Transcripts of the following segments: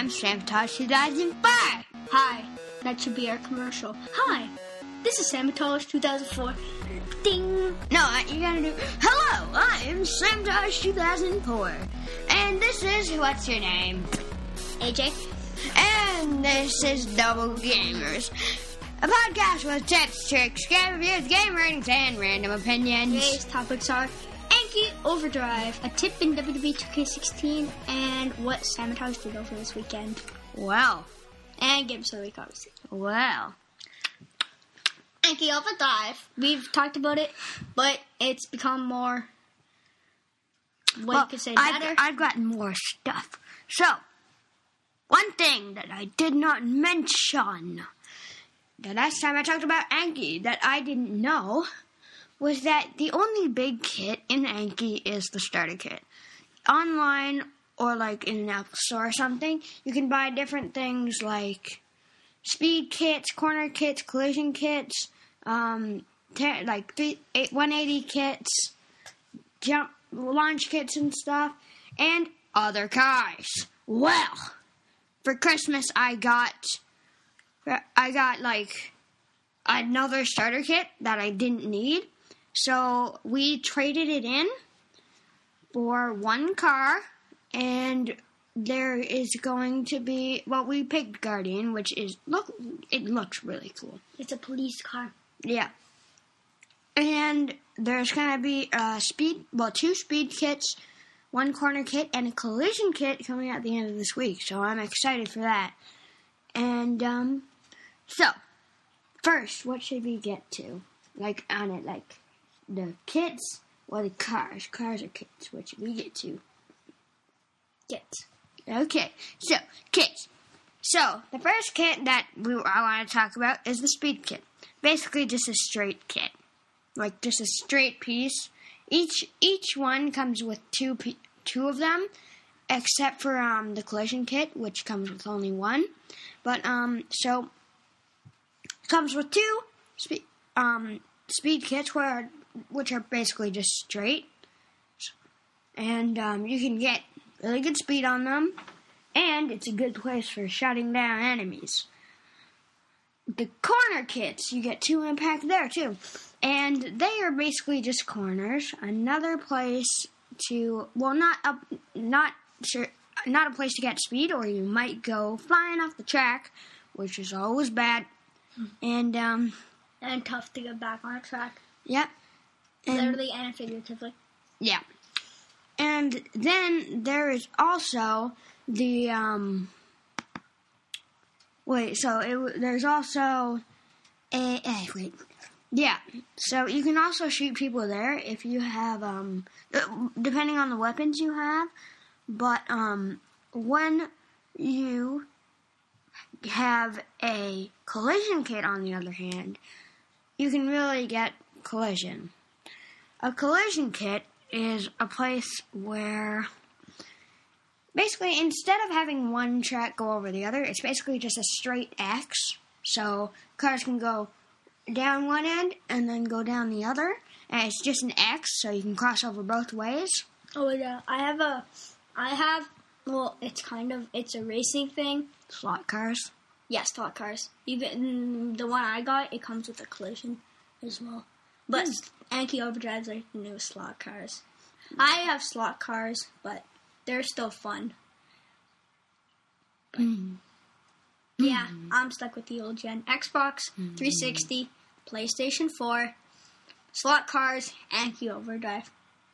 I'm Sabotage 2005. Hi, that should be our commercial. Hi, this is Sabotage 2004. Ding! No, you gotta do, hello, I am Sabotage 2004. And this is, what's your name? AJ. And this is Double Gamers. A podcast with tips, tricks, game reviews, game ratings, and random opinions. Today's topics are Anki Overdrive, a tip in WWE 2K16, and what Sabotage did over this weekend. Well. And Games of the Week, obviously. Well. Anki Overdrive. We've talked about it, but it's become more, you could say, better. I've gotten more stuff. So, one thing that I did not mention the last time I talked about Anki that I didn't know was that the only big kit in Anki is the starter kit. Online or like in an Apple store or something, you can buy different things like speed kits, corner kits, collision kits, 180 kits, jump launch kits and stuff, and other cars. Well, for Christmas I got like another starter kit that I didn't need. So we traded it in for one car, and there is going to be, well, we picked Guardian, which is, it looks really cool. It's a police car. Yeah. And there's going to be two speed kits, one corner kit, and a collision kit coming out at the end of this week. So I'm excited for that. And, so, first, what should we get to? Like, on it, like, the kits or the cars? Cars or kits? What should we get to? Kits. Okay, so, kits. So, the first kit that I want to talk about is the speed kit. Basically, just a straight kit. Like, just a straight piece. Each one comes with two of them, except for the collision kit, which comes with only one. But, so, it comes with two speed kits, which are basically just straight. And you can get really good speed on them, and it's a good place for shutting down enemies. The corner kits, you get 2 in a pack there, too. And they are basically just corners. Another place to, well, not a place to get speed, or you might go flying off the track, which is always bad. And tough to get back on a track. Yep. Literally and figuratively. Yeah. And then there is also the, there's also yeah. So you can also shoot people there if you have, depending on the weapons you have. But, when you have a collision kit, on the other hand, you can really get collision. A collision kit is a place where, basically, instead of having one track go over the other, it's basically just a straight X. So cars can go down one end and then go down the other, and it's just an X, so you can cross over both ways. Oh yeah, it's a racing thing. Slot cars. Yeah, slot cars. Even the one I got, it comes with a collision as well. But Anki Overdrive's are the new slot cars. I have slot cars, but they're still fun. Yeah, I'm stuck with the old gen. Xbox 360, PlayStation 4, slot cars, Anki Overdrive.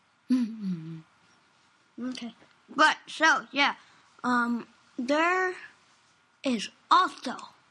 Okay. But, so, yeah, there is also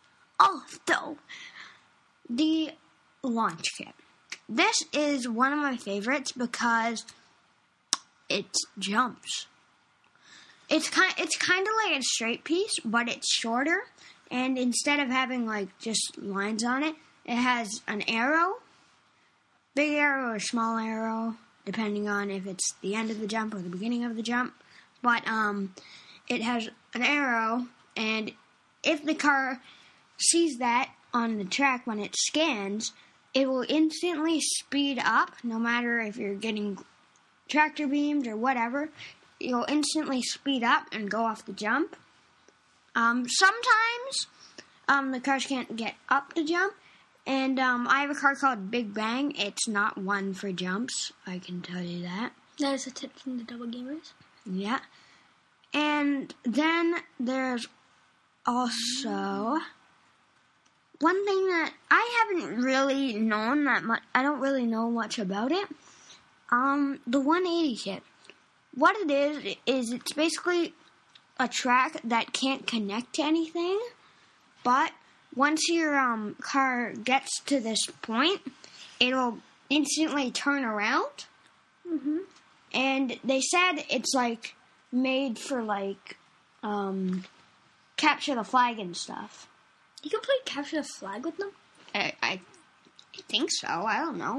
the launch kit. This is one of my favorites because it jumps. It's kind of like a straight piece, but it's shorter, and instead of having like just lines on it, it has an arrow, big arrow or small arrow, depending on if it's the end of the jump or the beginning of the jump. But it has an arrow, and if the car sees that on the track when it scans, it will instantly speed up, no matter if you're getting tractor beamed or whatever. You'll instantly speed up and go off the jump. Sometimes the cars can't get up to jump. And I have a car called Big Bang. It's not one for jumps, I can tell you that. That is a tip from the Double Gamers. Yeah. And then there's also one thing that I haven't really known that much. I don't really know much about it. The 180 kit. What it is it's basically a track that can't connect to anything, but once your car gets to this point, it'll instantly turn around. Mm-hmm. And they said it's like made for like capture the flag and stuff. You can play capture the flag with them? I think so. I don't know.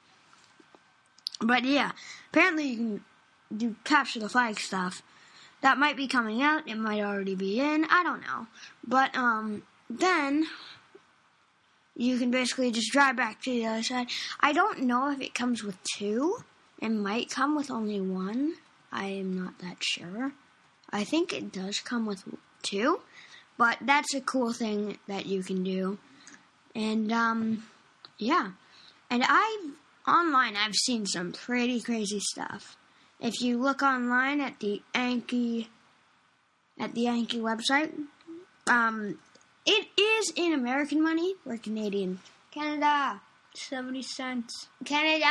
But yeah, apparently you can do capture the flag stuff. That might be coming out. It might already be in. I don't know. But then you can basically just drive back to the other side. I don't know if it comes with two. It might come with only one. I am not that sure. I think it does come with two. But that's a cool thing that you can do. And, yeah. And online I've seen some pretty crazy stuff. If you look online at the Anki website, it is in American money or Canadian. Canada. 70 cents. Canada,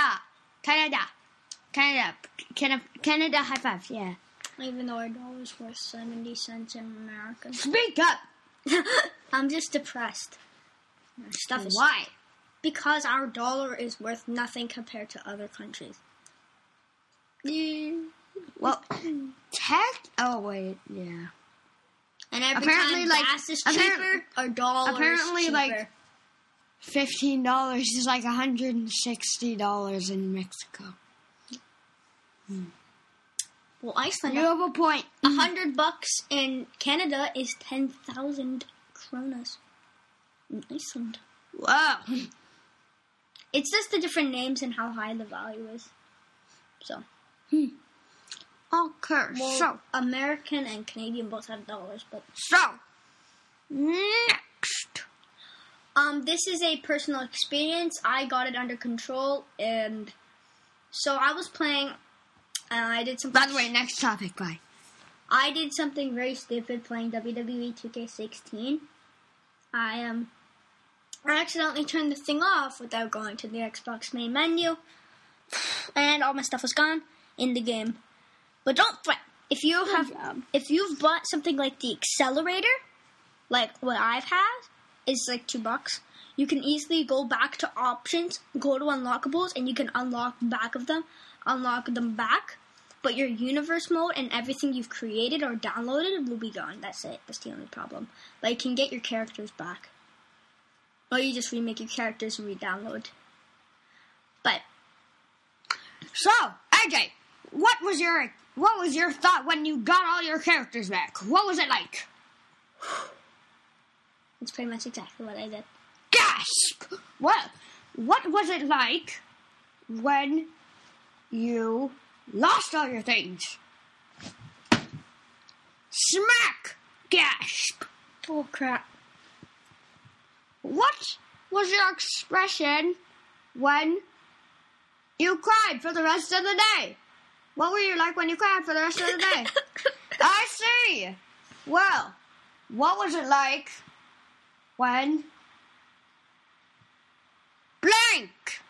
high five, yeah. Even though our dollar's worth 70 cents in America. Speak up! I'm just depressed. Our stuff is Why? Because our dollar is worth nothing compared to other countries. Well, oh wait, yeah. And every Apparently, time like, gas is cheaper, our dollar apparently, is cheaper. like, $15 is like $160 in Mexico. Well, Iceland, You have a point. $100 in Canada is 10,000 kronas. In Iceland. Wow. It's just the different names and how high the value is. So. Okay, Well, so American and Canadian both have dollars, but next. This is a personal experience. I got it under control, and so I was playing. I did something. By the way, next topic. Bye. I did something very stupid playing WWE 2K16. I accidentally turned the thing off without going to the Xbox main menu, and all my stuff was gone in the game. But don't fret. If you've bought something like the accelerator, like what I've had, is like $2. You can easily go back to options, go to unlockables, and you can unlock them back. But your universe mode and everything you've created or downloaded will be gone. That's it. That's the only problem. But you can get your characters back. Or you just remake your characters and re-download. But So, AJ, what was your thought when you got all your characters back? What was it like? it's pretty much exactly what I did. Gasp! What was it like when you lost all your things? Smack! Gasp! Oh crap. What was your expression when you cried for the rest of the day? What were you like when you cried for the rest of the day? I see. Well, what was it like when blank?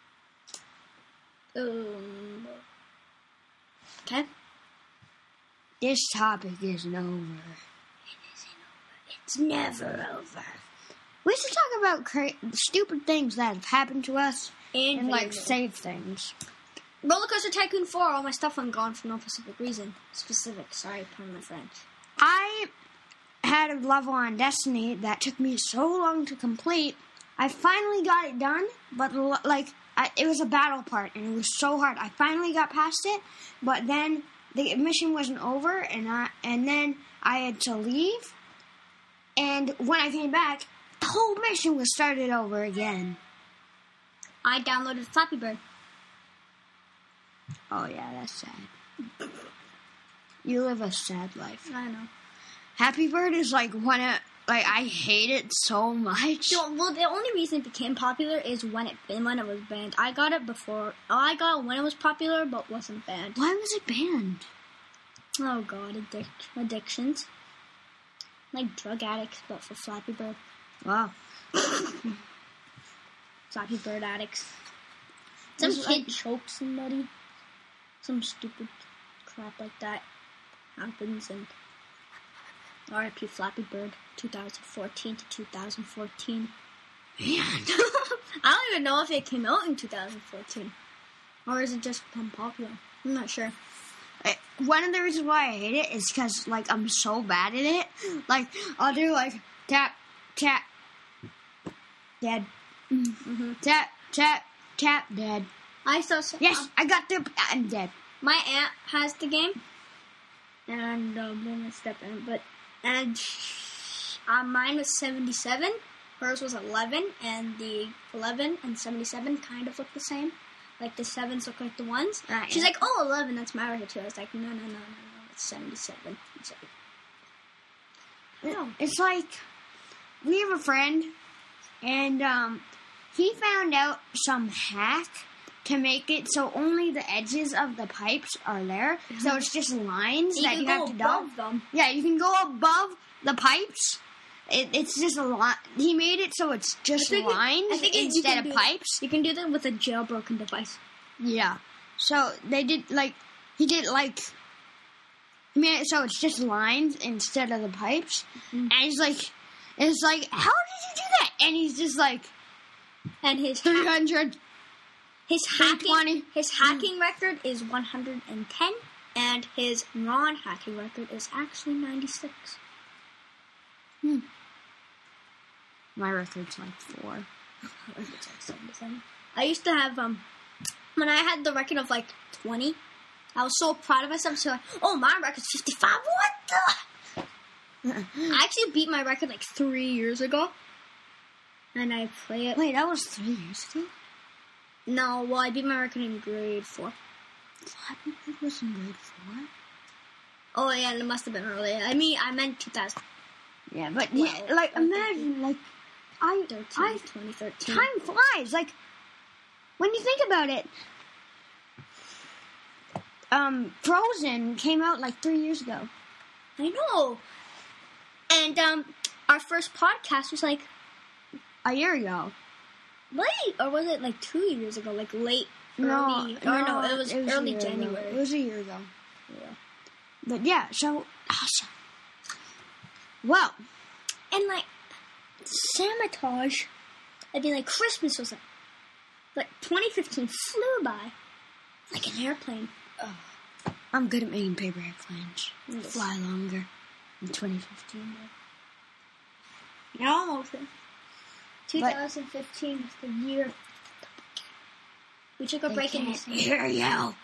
Okay. This topic isn't over. It's never over. We should talk about stupid things that have happened to us and like save things. Roller Coaster Tycoon 4, all my stuff went gone for no specific reason. Sorry, pardon my French. I had a level on Destiny that took me so long to complete. I finally got it done, but it was a battle part, and it was so hard. I finally got past it, but then the mission wasn't over, and then I had to leave. And when I came back, the whole mission was started over again. I downloaded Flappy Bird. Oh yeah, that's sad. You live a sad life. I know. Happy Bird is like one of I hate it so much. Well, the only reason it became popular is when it was banned. I got it before. I got it when it was popular, but wasn't banned. Why was it banned? Oh God, addictions. Like drug addicts, but for Flappy Bird. Wow. Flappy Bird addicts. Some kid choked somebody. Some stupid crap like that happens, and R.I.P. Flappy Bird, 2014 to 2014. Man. I don't even know if it came out in 2014. Or is it just become popular? I'm not sure. One of the reasons why I hate it is because, like, I'm so bad at it. Like, I'll do, like, tap, tap, dead. Mm-hmm. Tap, tap, tap, dead. Yes, I got the... I'm dead. My aunt has the game. And I'm going to step in. But, mine was 77. Hers was 11. And the 11 and 77 kind of look the same. Like, the 7s look like the 1s. Right. She's like, oh, 11, that's my record too. I was like, no, it's 77. It's like, we have a friend, and he found out some hack to make it so only the edges of the pipes are there. Mm-hmm. So it's just lines that you have to above them. Yeah, you can go above the pipes. It's just a lot. He made it so it's just lines instead of pipes. You can do that with a jailbroken device. Yeah. So he made it so it's just lines instead of the pipes. Mm-hmm. And it's like, how did you do that? And he's just like, and his 300. His hacking record is 110, and his non-hacking record is actually 96. My record's like 4. My record's like 77. I used to have when I had the record of like 20, I was so proud of myself. So like, oh, my record's 55. What the? I actually beat my record like 3 years ago, and I play it. Wait, that was 3 years ago? No, well, I beat my record in grade 4. Flappy Bird was in grade 4? Oh, yeah, and it must have been earlier. I meant 2000. Yeah, but imagine, like, 2013. Time flies. Like, when you think about it, Frozen came out like 3 years ago. I know. And our first podcast was like a year ago. Late, or was it like 2 years ago? Like late, early? It was early January. It was a year ago. Yeah. But yeah, so awesome. Well, and like Samatage, I mean, like Christmas was like 2015 flew by like an airplane. Oh. I'm good at making paper airplanes. Yes. Fly longer in 2015. You're almost there. 2015 was the year. We took a break in this. Hear you.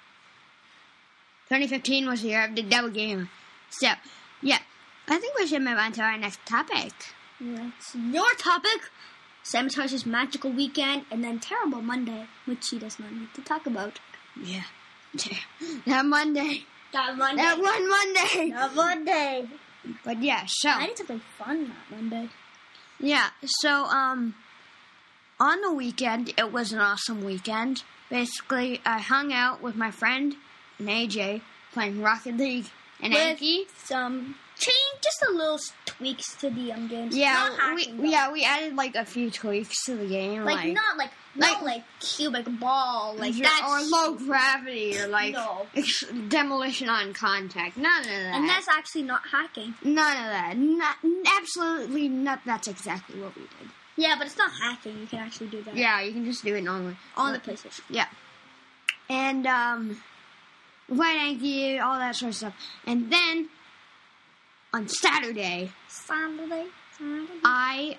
2015 was the year of the double game. So, yeah. I think we should move on to our next topic. That's your topic. Samatage's Magical Weekend, and then Terrible Monday, which she does not need to talk about. Yeah. That Monday. That one Monday. But yeah, so. I did something fun that Monday. Yeah, so, on the weekend, it was an awesome weekend. Basically, I hung out with my friend and AJ playing Rocket League and Anki. Just a little tweaks to the games. Yeah, we added like a few tweaks to the game, not like cubic ball, like that, or low gravity, or like demolition on contact. None of that. And that's actually not hacking. None of that. Absolutely not. That's exactly what we did. Yeah, but it's not hacking. You can actually do that. Yeah, you can just do it normally on the PlayStation. Yeah, and White Anki, all that sort of stuff, and then. On Saturday, I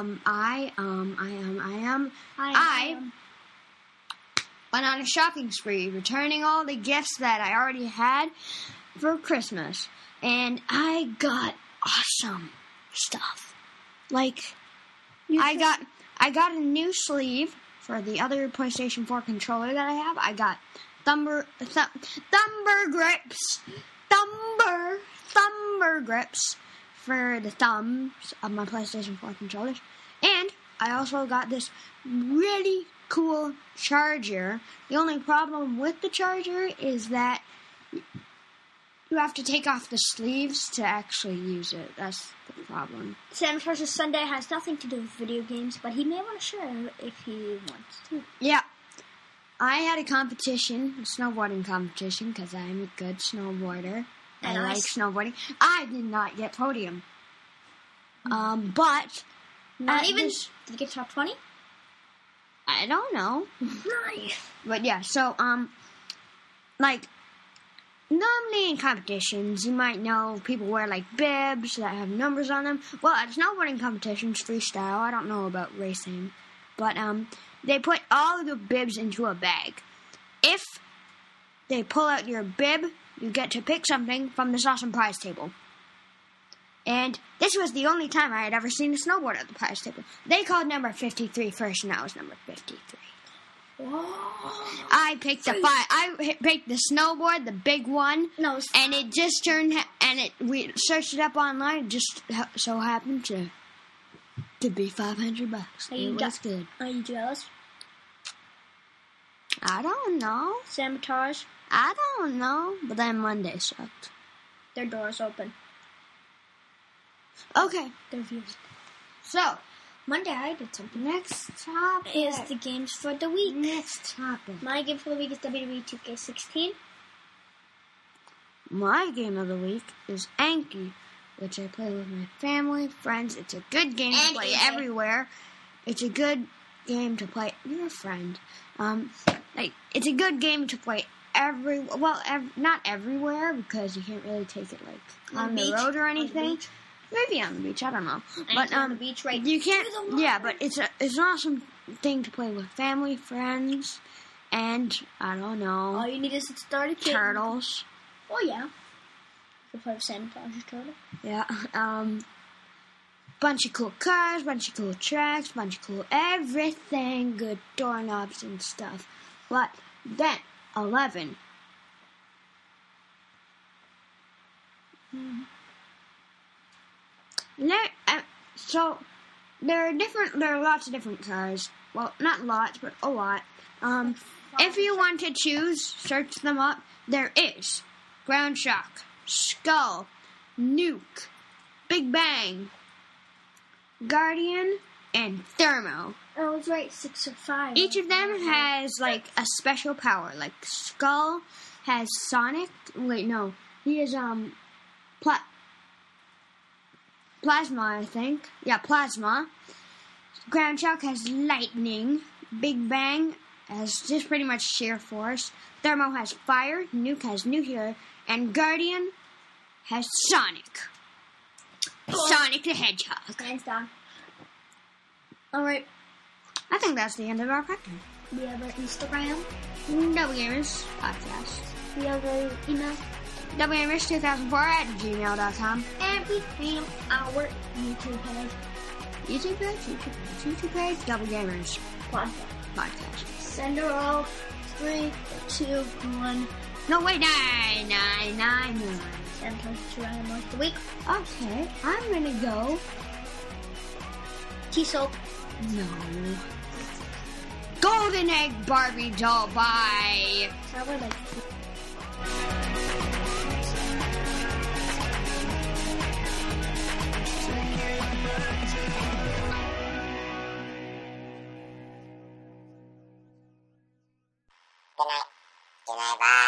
went on a shopping spree, returning all the gifts that I already had for Christmas, and I got awesome stuff. Like, I got a new sleeve for the other PlayStation 4 controller that I have. I got Thumber grips, Thumber lumbar grips for the thumbs of my PlayStation 4 controllers. And I also got this really cool charger. The only problem with the charger is that you have to take off the sleeves to actually use it. That's the problem. Sam vs. Sunday has nothing to do with video games, but he may want to share if he wants to. Yeah. I had a competition, a snowboarding competition, because I'm a good snowboarder. And I like snowboarding. I did not get podium. But... Not even... Did you get top 20? I don't know. Nice. But yeah, so, like... Normally in competitions, you might know people wear, like, bibs that have numbers on them. Well, at snowboarding competitions, freestyle, I don't know about racing. But, they put all of the bibs into a bag. If they pull out your bib, you get to pick something from this awesome prize table. And this was the only time I had ever seen a snowboard at the prize table. They called number 53 first, and I was number 53. Whoa. I picked I picked the snowboard, the big one. No, and it just turned. And we searched it up online. It just so happened to be $500. It was good. Are you jealous? I don't know. Sabotage? I don't know. But then Monday sucked. Their door's open. Okay. Their views. So Monday I did something. Next topic is the games for the week. Next topic. My game for the week is WWE 2K16. My game of the week is Anki, which I play with my family, friends. It's a good game to play everywhere. It's a good game to play. You're a friend. It's a good game to play not everywhere because you can't really take it on the road or anything. Maybe on the beach, I don't know. But on the beach, right? You can't. Yeah, but it's an awesome thing to play with family, friends, and I don't know. All you need is a starter kit. Turtles. Oh yeah. You can play with Santa Claus's turtle. Yeah. Bunch of cool cars, bunch of cool tracks, bunch of cool everything, good doorknobs and stuff. But then 11. So there are lots of different cars. Well, not lots, but a lot. If you want to choose, search them up. There is Ground Shock, Skull, Nuke, Big Bang, Guardian, and Thermo. Oh, I was right, 6 or 5. Each of them has a special power. Like Skull has Sonic. Wait, no, he has Plasma, I think. Yeah, Plasma. Ground Shock has Lightning. Big Bang has just pretty much sheer force. Thermo has Fire. Nuke has Nuclear. And Guardian has Sonic. Sonic the Hedgehog. Hands down. Alright. I think that's the end of our podcast. We have our Instagram. WGamers Podcast. We have our email. WGamers2004@gmail.com. And we have our YouTube page. YouTube page, WGamers Podcast. Send her off. 3, 2, 1. No, wait, 9. Send her to random once a week. Okay, I'm gonna go. T-Soap. No. Golden Egg Barbie doll, bye. I would like Good night, bye.